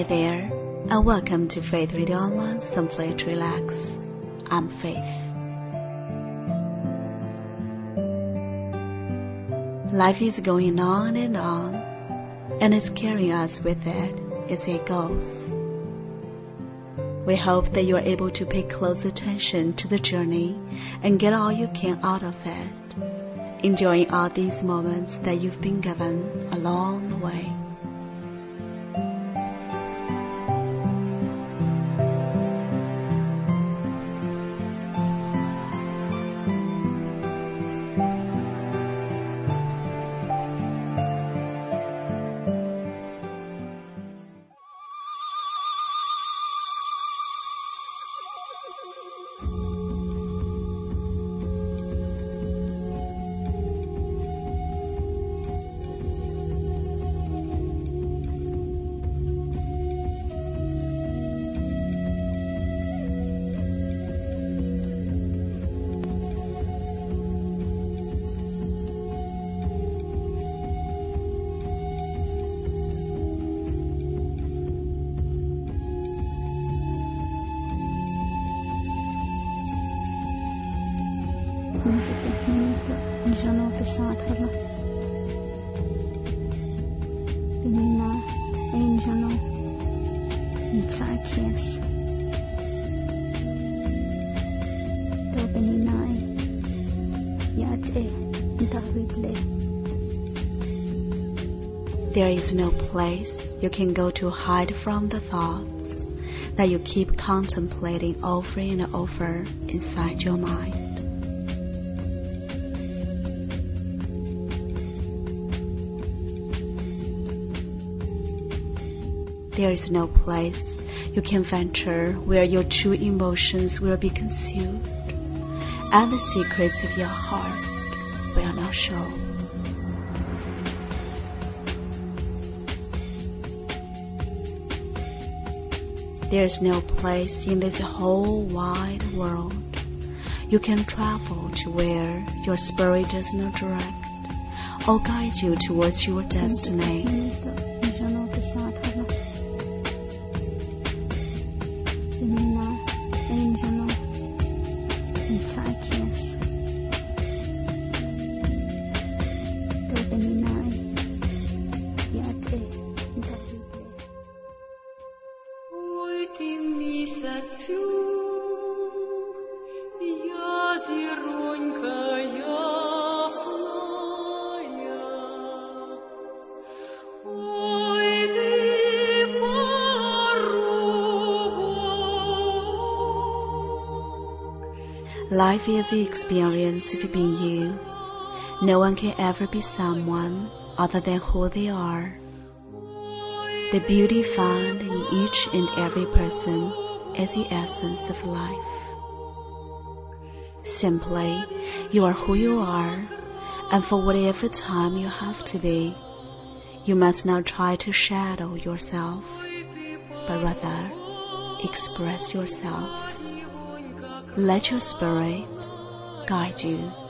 there, and welcome to Faith Radio Online, Simply to Relax. I'm Faith. Life is going on, and it's carrying us with it as it goes. We hope that you are able to pay close attention to the journey and get all you can out of it, enjoying all these moments that you've been given along the way. Music minute Jano के साथ हला Benina ein Jano Insights Do Benina Yate Davidle. There is no place you can go to hide from the thoughts that you keep contemplating over and over inside your mind. There is no place you can venture where your true emotions will be concealed, and the secrets of your heart will not show. There is no place in this whole wide world you can travel to where your spirit does not direct or guide you towards your destiny. Life is the experience of being you. No one can ever be someone other than who they are. The beauty found in each and every person is the essence of life. Simply, you are who you are, and for whatever time you have to be, you must not try to shadow yourself, but rather express yourself. Let your spirit guide you.